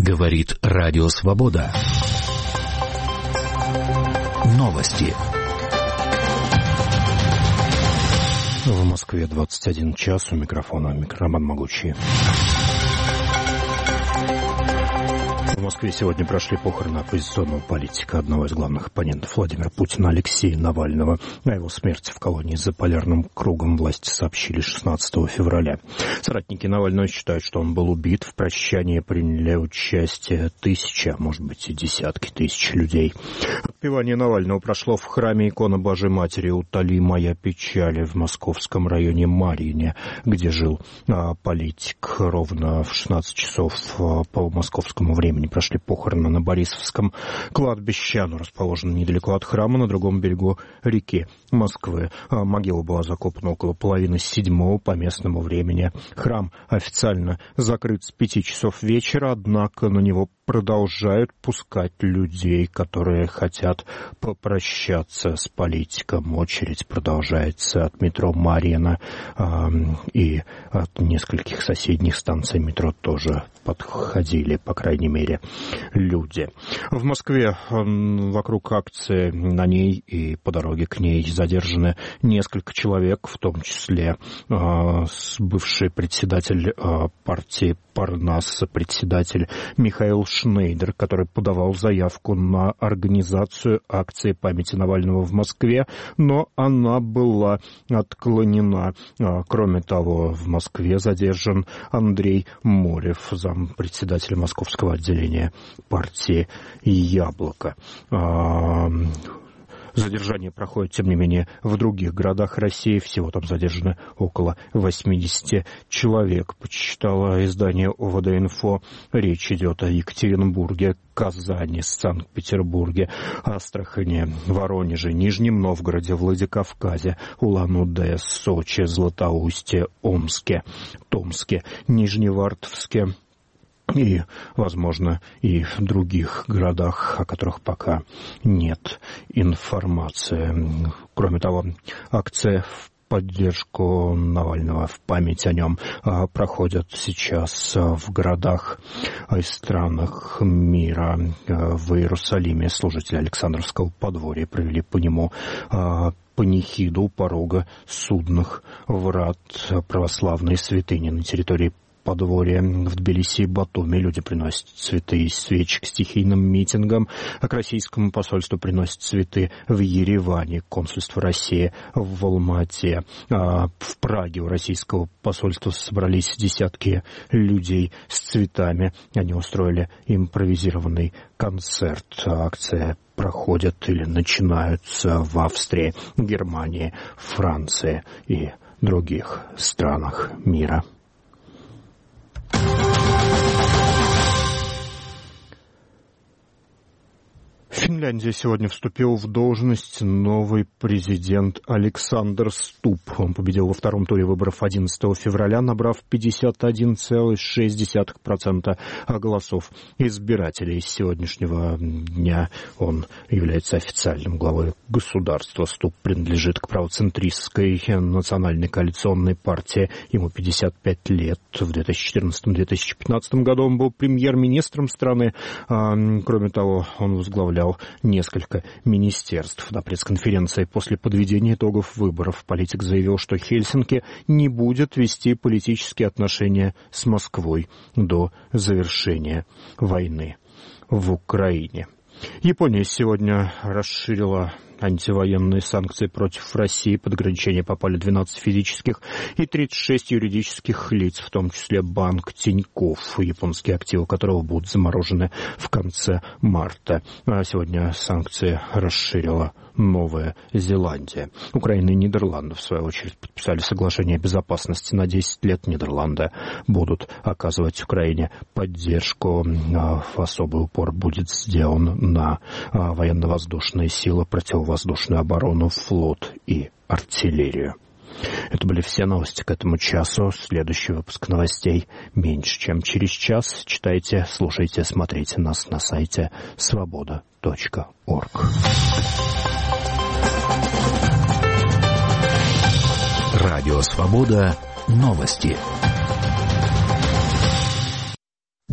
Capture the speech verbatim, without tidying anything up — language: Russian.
Говорит Радио Свобода. Новости. В Москве двадцать один час. У микрофона Роман Могучий. В Москве сегодня прошли похороны оппозиционного политика, одного из главных оппонентов Владимира Путина, Алексея Навального. О его смерти в колонии за полярным кругом власти сообщили шестнадцатого февраля. Соратники Навального считают, что он был убит. В прощании приняли участие тысячи, а может быть и десятки тысяч людей. Отпевание Навального прошло в храме иконы Божией Матери «Утоли моя печаль» в московском районе Марьине, где жил а, политик. Ровно в шестнадцать часов а, по московскому времени прошли похороны на Борисовском кладбище. Оно расположено недалеко от храма, на другом берегу реки Москвы. Могила была закопана около половины седьмого по местному времени. Храм официально закрыт с пяти часов вечера, однако на него продолжают пускать людей, которые хотят попрощаться с политиком. Очередь продолжается от метро Марьино, э, и от нескольких соседних станций метро тоже подходили, по крайней мере, люди. В Москве вокруг акции на ней и по дороге к ней задержаны несколько человек, в том числе э, бывший председатель э, партии Парнас, председатель Михаил Шнейдер, который подавал заявку на организацию акции памяти Навального в Москве, но она была отклонена. Кроме того, в Москве задержан Андрей Морев, зампредседателя московского отделения партии «Яблоко». Задержание проходит, тем не менее, в других городах России. Всего там задержано около восемьдесят человек, почитало издание ОВД-Инфо. Речь идет о Екатеринбурге, Казани, Санкт-Петербурге, Астрахани, Воронеже, Нижнем Новгороде, Владикавказе, Улан-Удэ, Сочи, Златоусте, Омске, Томске, Нижневартовске и, возможно, и в других городах, о которых пока нет информации. Кроме того, акция в поддержку Навального, в память о нем, проходят сейчас в городах и странах мира. В Иерусалиме служители Александровского подворья провели по нему панихиду у порога судных врат православной святыни на территории подворье. В Тбилиси и Батуми люди приносят цветы и свечи к стихийным митингам, а к российскому посольству приносят цветы в Ереване, консульство России в Алма-Ате. А в Праге у российского посольства собрались десятки людей с цветами. Они устроили импровизированный концерт. Акция проходит или начинаются в Австрии, Германии, Франции и других странах мира. В Финляндии сегодня вступил в должность новый президент Александр Стуб. Он победил во втором туре выборов одиннадцатого февраля, набрав пятьдесят один целых шесть десятых процента голосов избирателей. С сегодняшнего дня он является официальным главой государства. Стуб принадлежит к правоцентристской национальной коалиционной партии. Ему пятьдесят пять лет. В две тысячи четырнадцатом — две тысячи пятнадцатом году он был премьер-министром страны. Кроме того, он возглавлял несколько министерств. На пресс-конференции после подведения итогов выборов политик заявил, что Хельсинки не будет вести политические отношения с Москвой до завершения войны в Украине. Япония сегодня расширила антивоенные санкции против России. Под ограничения попали двенадцать физических и тридцать шесть юридических лиц, в том числе банк Тинькофф, японские активы которого будут заморожены в конце марта. А сегодня санкции расширила Новая Зеландия. Украина и Нидерланды, в свою очередь, подписали соглашение о безопасности на десять лет. Нидерланды будут оказывать Украине поддержку. Особый упор будет сделан на военно-воздушные силы, противовоздушную оборону, флот и артиллерию. Это были все новости к этому часу. Следующий выпуск новостей меньше, чем через час. Читайте, слушайте, смотрите нас на сайте свобода точка орг. Радио Свобода. Новости.